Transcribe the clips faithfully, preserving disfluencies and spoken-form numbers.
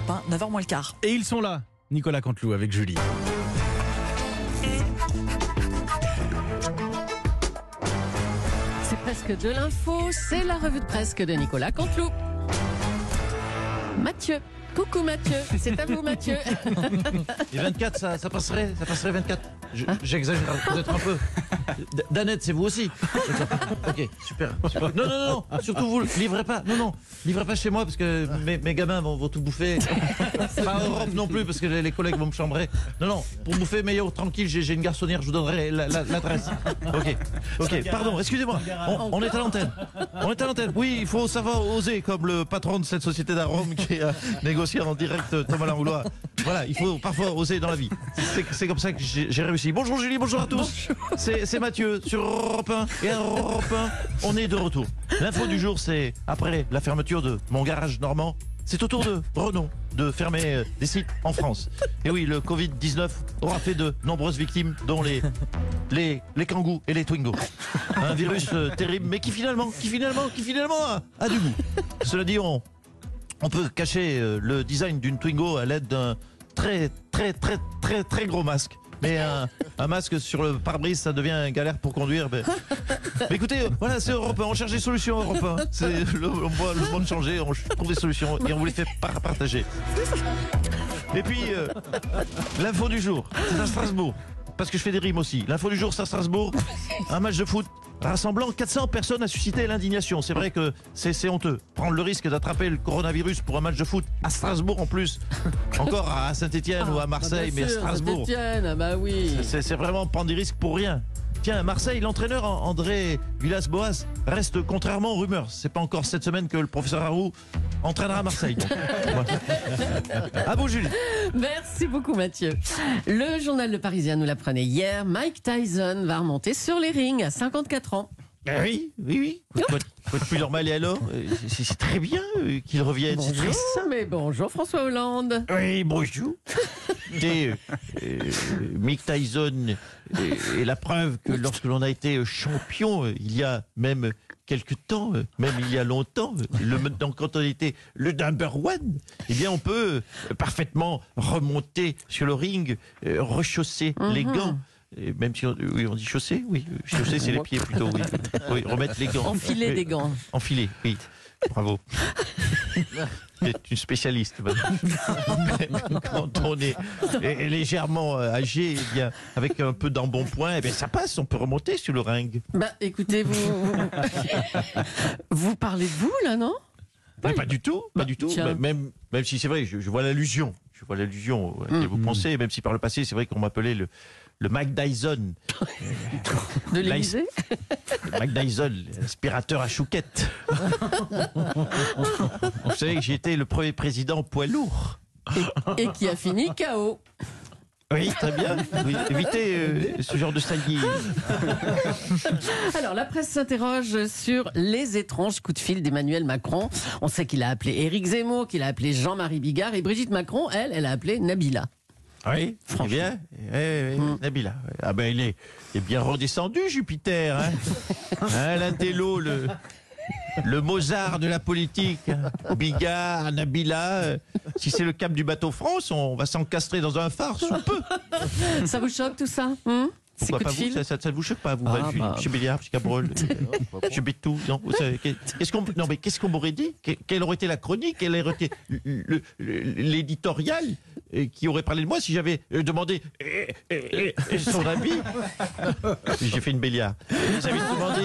Europe un, neuf heures moins le quart. Et ils sont là, Nicolas Canteloup avec Julie. C'est presque de l'info, c'est la revue de presse de Nicolas Canteloup. Mathieu. Coucou Mathieu, c'est à vous Mathieu. Et vingt-quatre, ça, ça passerait, ça passerait vingt-quatre. Je- J'exagère peut-être un peu. D- Danette, c'est vous aussi. Ok, super, super. Non, non, non, surtout vous, livrez pas. Non, non, livrez pas chez moi parce que mes, mes gamins vont, vont tout bouffer. Pas en Europe non plus parce que les, les collègues vont me chambrer. Non, non, pour bouffer meilleur, tranquille, j'ai j'ai une garçonnière, je vous donnerai la- la- l'adresse. Ok, ok, pardon, excusez-moi. On, on est à l'antenne. On est à l'antenne. Oui, il faut savoir oser, comme le patron de cette société d'arômes qui a négocié en direct Thomas Langlois. Voilà, il faut parfois oser dans la vie. C'est c'est comme ça que j'ai j'ai réussi. Bonjour Julie, bonjour à tous. C'est c'est Mathieu sur Europe un. Et à Europe un, on est de retour. L'info du jour, c'est après la fermeture de mon garage normand, c'est au tour de Renault de fermer euh, des sites en France. Et oui, le covid dix-neuf aura fait de nombreuses victimes, dont les, les, les kangous et les Twingo. Un virus euh, terrible, mais qui finalement, qui finalement, qui finalement a, a du goût. Cela dit, on, on peut cacher euh, le design d'une Twingo à l'aide d'un très, très, très, très, très gros masque. Mais un, un masque sur le pare-brise, ça devient galère pour conduire. Mais, mais écoutez, euh, voilà, c'est Europe un. On cherche des solutions Europe un. C'est le, on voit le monde changer, on trouve des solutions et on vous les fait par- partager. Et puis, euh, l'info du jour, c'est à Strasbourg. Parce que je fais des rimes aussi. L'info du jour, c'est à Strasbourg. Un match de foot rassemblant quatre cents personnes a suscité l'indignation. C'est vrai que c'est c'est honteux. Prendre le risque d'attraper le coronavirus pour un match de foot à Strasbourg en plus. Encore à Saint-Etienne ou à Marseille, mais à Strasbourg. Saint-Étienne, ah bah oui. C'est c'est vraiment prendre des risques pour rien. Tiens, à Marseille, l'entraîneur André Villas-Boas reste contrairement aux rumeurs. C'est pas encore cette semaine que le professeur Harou entraînera à Marseille. Donc, voilà. À vous, Julie. Merci beaucoup Mathieu. Le journal Le Parisien nous l'apprenait hier. Mike Tyson va remonter sur les rings à cinquante-quatre ans. Ben oui, oui, oui. Quoi, quoi de plus normal et alors euh, c'est- C'est très bien euh, qu'il revienne. C'est très Bonjour, sain. mais bonjour François Hollande. Oui, bonjour. Écoutez, euh, euh, Mick Tyson euh, est la preuve que lorsque l'on a été champion, euh, il y a même quelque temps, euh, même il y a longtemps, euh, le, donc quand on était le number one, eh bien on peut euh, parfaitement remonter sur le ring, euh, rechausser les gants. Et même si on, oui, on dit chausser, oui, euh, chausser c'est les pieds plutôt, oui. Oui, remettre les gants. Enfiler Oui. des gants. Enfiler, oui. Bravo. Vous êtes une spécialiste, madame. Quand on est est légèrement euh, âgé, eh bien, avec un peu d'embonpoint, eh bien, ça passe, on peut remonter sur le ring. Bah écoutez, vous. Vous parlez de vous là, non? Mais pas du tout, pas du tout. tiens. Même, même, même si c'est vrai, je, je vois l'allusion. Je vois l'allusion à laquelle vous pensez, même si par le passé, c'est vrai qu'on m'appelait le, le Mike Dyson. De Là, l'Élysée? Le Mike Dyson, l'aspirateur à chouquette. Vous savez que j'ai été le premier président poids lourd. Et qui a fini K O. Oui, très bien. Oui, évitez euh, ce genre de saillie. Alors, la presse s'interroge sur les étranges coups de fil d'Emmanuel Macron. On sait qu'il a appelé Éric Zemmour, qu'il a appelé Jean-Marie Bigard, et Brigitte Macron, elle, elle a appelé Nabila. Oui, très bien. Oui, oui, Mm. Nabila. Ah ben, il est, il est bien redescendu, Jupiter. Hein, hein l'intello, le, le Mozart de la politique. hein. Bigard, Nabila. euh, si c'est le cap du bateau France, on va s'encastrer dans un phare sous peu. Ça vous choque tout ça hein? Ces Pourquoi coups pas de vous fil. ça, ça, ça vous choque pas, vous, Ah, Julie, bah. Monsieur Béliard, Monsieur Cabrol, Monsieur Bétou, non vous savez, qu'est-ce qu'on, non mais qu'est-ce qu'on m'aurait dit Que- Quelle aurait été la chronique Quel aurait été le- le- l'éditorial euh, qui aurait parlé de moi si j'avais euh, demandé euh, euh, euh, son avis J'ai fait une Béliard. Vous avez demandé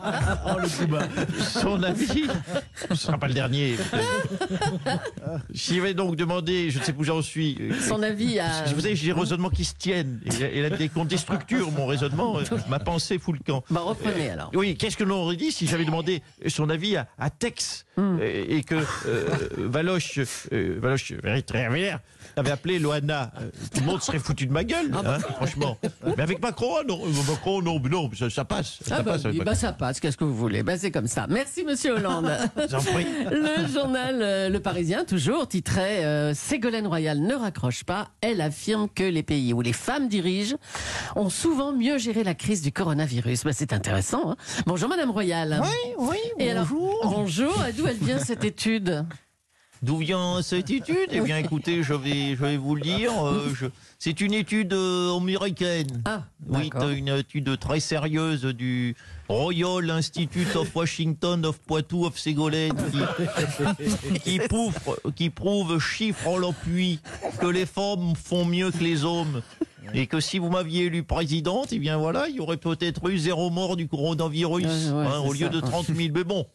son avis. Ce ne sera pas le dernier. J'y vais donc demander, je ne sais plus où j'en suis. euh, Son avis à. Vous savez, j'ai des raisonnements qui se tiennent. Et, et là, dès qu'on déstructure mon raisonnement, euh, ma pensée fout le camp. Bah, reprenez alors. Oui, qu'est-ce que l'on aurait dit si j'avais demandé son avis à, à Tex Hmm. euh, et que euh, Valoche, euh, Valoche Révélaire avait appelé Loana, euh, tout le monde serait foutu de ma gueule, Ah hein, franchement. Mais avec Macron, ah non, euh, Macron, non, mais non, ça, ça passe. Ça Ah bah, passe avec oui, bah Macron. ça passe, qu'est-ce que vous voulez? Bah c'est comme ça. Merci Monsieur Hollande. J'en prie. Le journal euh, Le Parisien, toujours, titrait euh, Ségolène Royal ne raccroche pas. Elle affirme que les pays où les femmes dirigent ont souvent mieux géré la crise du coronavirus. Bah, c'est intéressant. Hein. Bonjour Madame Royal. Oui, oui, Et alors, bonjour. bonjour, d'où elle vient cette étude? d'où vient cette étude? Eh bien, écoutez, je vais, je vais vous le dire. Euh, je... C'est une étude euh, américaine. Ah, oui, d'accord. une étude très sérieuse du Royal Institute of Washington of Poitou of Ségolène qui, qui, prouve, qui prouve, chiffre en l'appui, que les femmes font mieux que les hommes. Et que si vous m'aviez élu présidente, eh bien voilà, il y aurait peut-être eu zéro mort du coronavirus, Ouais, ouais, hein, au lieu ça. de trente mille. Mais bon,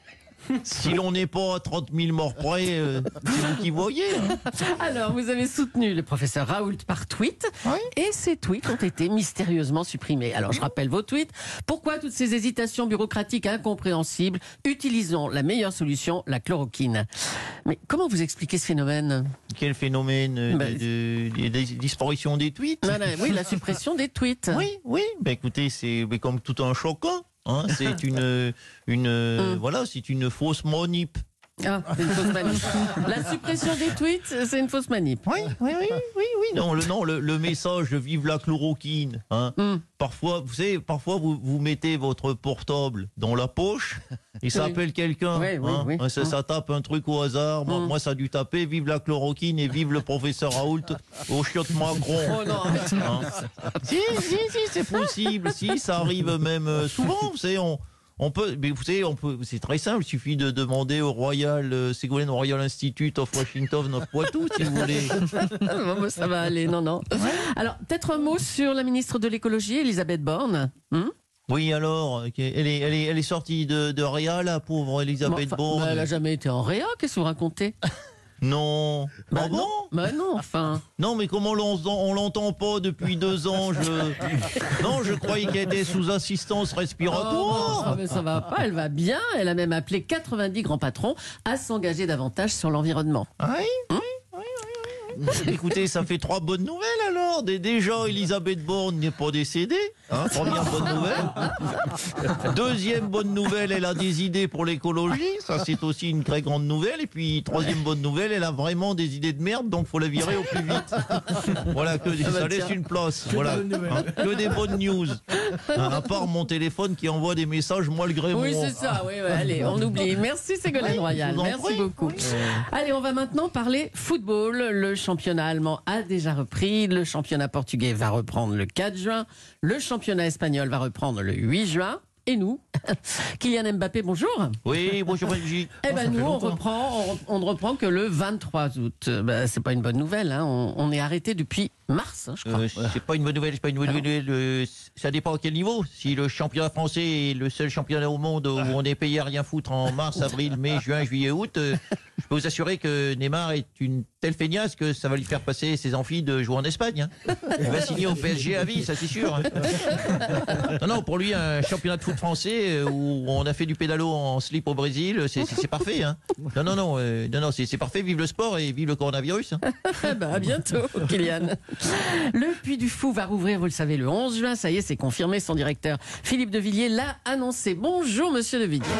si l'on n'est pas à trente mille morts près, euh, c'est vous qui voyez. Hein. Alors, vous avez soutenu le professeur Raoult par tweet, Oui. et ces tweets ont été mystérieusement supprimés. Alors, je rappelle vos tweets. Pourquoi toutes ces hésitations bureaucratiques incompréhensibles? Utilisons la meilleure solution, la chloroquine. Mais comment vous expliquez ce phénomène? Quel phénomène euh, Ben, de, de- de disparition des tweets? Non, non, oui, la suppression des tweets. Oui, oui. Ben écoutez, c'est ben, comme tout un choquant. Hein, c'est une, une, Hum. voilà, c'est une fausse manip. Ah, c'est une fausse manip. La suppression des tweets, c'est une fausse manip. Oui, oui, oui, oui, oui. Non, le, non, le, le message de vive la chloroquine. Hein. Hum. Parfois, vous savez, parfois vous, vous mettez votre portable dans la poche et ça Oui. appelle quelqu'un. Oui, oui, hein. oui. Ça, ça tape un truc au hasard. Moi, Hum. moi, ça a dû taper vive la chloroquine et vive le professeur Raoult au chiotte Macron. Oh non, arrête. Hein. Si, si, si, c'est possible. Si, ça arrive même euh, souvent. Vous savez, on, on peut, mais vous savez, on peut. C'est très simple. Il suffit de demander au Royal euh, Ségolène Royal Institute of Washington of Poitou, si vous voulez. Bon, bah, ça va aller, non, non. Alors, peut-être un mot sur la ministre de l'écologie, Elisabeth Borne. Hum Oui, alors, ok. elle est, elle est, elle est sortie de, de Réa, la pauvre Elisabeth Enfin, Borne. bah, elle n'a jamais été en réa, qu'est-ce que vous racontez? Non. Bah Ah bon? non, bah non, enfin. Non, mais comment l'on on l'entend pas depuis deux ans? Je... Non, je croyais qu'elle était sous assistance Oh, respiratoire. non, mais ça va pas, elle va bien. Elle a même appelé quatre-vingt-dix grands patrons à s'engager davantage sur l'environnement. Oui, oui, oui, oui, oui. Écoutez, ça fait trois bonnes nouvelles alors. Dé- Déjà, Elisabeth Borne n'est pas décédée. Hein, première bonne nouvelle. Deuxième bonne nouvelle, elle a des idées pour l'écologie. Ça, c'est aussi une très grande nouvelle. Et puis, troisième bonne nouvelle, elle a vraiment des idées de merde, donc faut la virer au plus vite. Voilà, que bah, ça laisse tiens. une place. Voilà. Hein, que des bonnes news. Hein, à part mon téléphone qui envoie des messages malgré Oui, moi. c'est ça, oui, oui, allez, on oublie. Merci Ségolène Oui, Royal, je vous en merci prie. beaucoup. Allez, on va maintenant parler football. Le championnat allemand a déjà repris, le championnat portugais va reprendre le quatre juin, le championnat espagnol va reprendre le huit juin. Et nous, Kylian Mbappé, bonjour. Oui, bonjour Belgique. Eh ben nous, on reprend, on, on ne reprend que le vingt-trois août. Euh, Ben, c'est pas une bonne nouvelle, hein. on, on est arrêté depuis mars, hein, je crois. Euh, c'est pas une bonne nouvelle, c'est pas une bonne nouvelle. euh, ça dépend à quel niveau. Si le championnat français est le seul championnat au monde où on est payé à rien foutre en mars, avril, mai, juin, juillet, août, euh, je peux vous assurer que Neymar est une telle feignasse que ça va lui faire passer ses amphis de jouer en Espagne. Hein. Il va signer au P S G à vie, ça c'est sûr. Hein. Non, non, pour lui, un championnat de foot français euh, où on a fait du pédalo en slip au Brésil, c'est, c'est, c'est parfait. Hein. Non, non, non, euh, non, non c'est, c'est parfait. Vive le sport et vive le coronavirus. Hein. Eh ben, à bientôt, Kylian. Le Puy du Fou va rouvrir, vous le savez, le onze juin. Ça y est, c'est confirmé. Son directeur, Philippe de Villiers, l'a annoncé. Bonjour, monsieur de Villiers.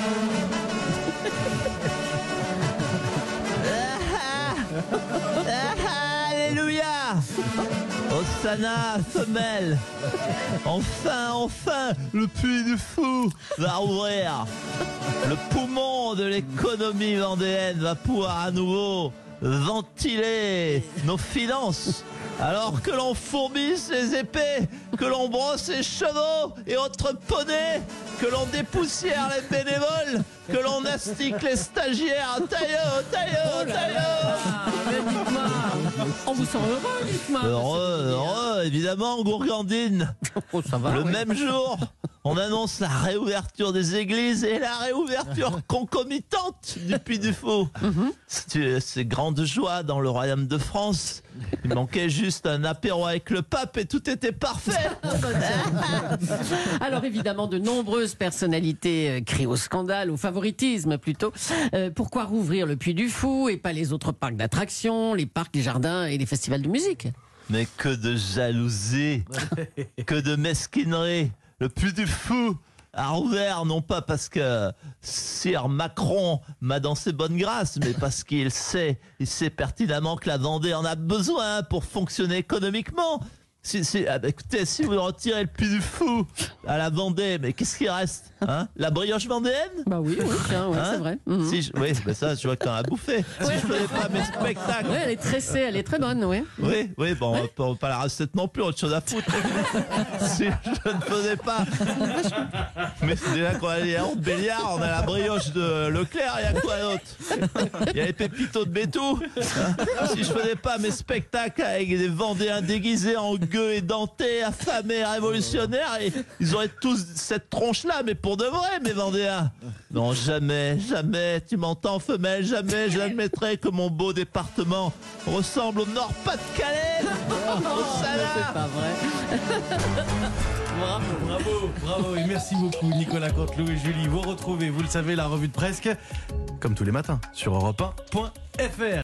Alléluia! Osana, femelle! Enfin, enfin, le Puy du Fou va rouvrir! Le poumon de l'économie vendéenne va pouvoir à nouveau ventiler nos finances! Alors que l'on fourbisse les épées, que l'on brosse les chevaux et autres poneys, que l'on dépoussière les bénévoles, que l'on astique les stagiaires, tailleux, tailleux, tailleux! Ah, mais dites-moi, on vous sent heureux, dites-moi. Heureux, heureux, évidemment, Gourgandine. Oh, ça va, Le oui. même jour, on annonce la réouverture des églises et la réouverture concomitante du Puy du Fou. C'est, c'est grande joie dans le royaume de France. Il manquait juste un apéro avec le pape et tout était parfait. Alors évidemment, de nombreuses personnalités euh, crient au scandale, au favoritisme plutôt. Euh, pourquoi rouvrir le Puy du Fou et pas les autres parcs d'attractions, les parcs, les jardins et les festivals de musique? Mais que de jalousie, que de mesquinerie. Le Puy du Fou a rouvert, non pas parce que Sir Macron m'a dans ses bonnes grâces, mais parce qu'il sait, il sait pertinemment que la Vendée en a besoin pour fonctionner économiquement. Si, si, ah bah écoutez, si vous retirez le Puy du Fou à la Vendée, mais qu'est-ce qui reste, hein? La brioche vendéenne? Bah oui, oui, tiens, ouais, Hein? c'est vrai. Mhm. Si je- oui, bah ça, je vois que t'en as bouffé. Si je faisais pas mes spectacles. Ouais, elle est tressée, elle est très bonne, oui. Oui, oui, bon, on va pas la recette non plus, autre chose à foutre. Si je ne faisais pas. Mais c'est déjà qu'on a les yaourts Béliard, on a la brioche de Leclerc, il y a quoi d'autre? Il y a les pépitos de Bétou. Hein? Si je faisais pas mes spectacles avec des Vendéens déguisés en gueux édentés, affamés, révolutionnaires, et ils auraient tous cette tronche-là, mais pour de vrai, mes Vendéens. Non, jamais, jamais, tu m'entends, femelle, jamais j'admettrai que mon beau département ressemble au Nord-Pas-de-Calais. Au Salat. C'est pas vrai. Bravo, bravo, bravo. Et merci beaucoup, Nicolas Canteloup et Julie. Vous retrouvez, vous le savez, la revue de Presque, comme tous les matins, sur europe un point f r.